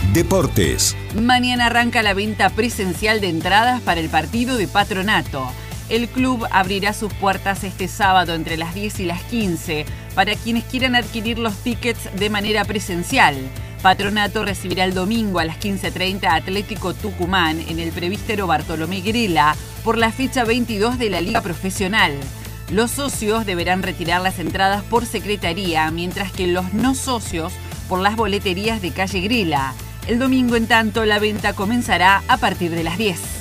Deportes. Mañana arranca la venta presencial de entradas para el partido de Patronato. El club abrirá sus puertas este sábado entre las 10 y las 15 para quienes quieran adquirir los tickets de manera presencial. Patronato recibirá el domingo a las 15:30 a Atlético Tucumán en el Presbítero Bartolomé Grela por la fecha 22 de la Liga Profesional. Los socios deberán retirar las entradas por secretaría, mientras que los no socios por las boleterías de calle Grela. El domingo, en tanto, la venta comenzará a partir de las 10.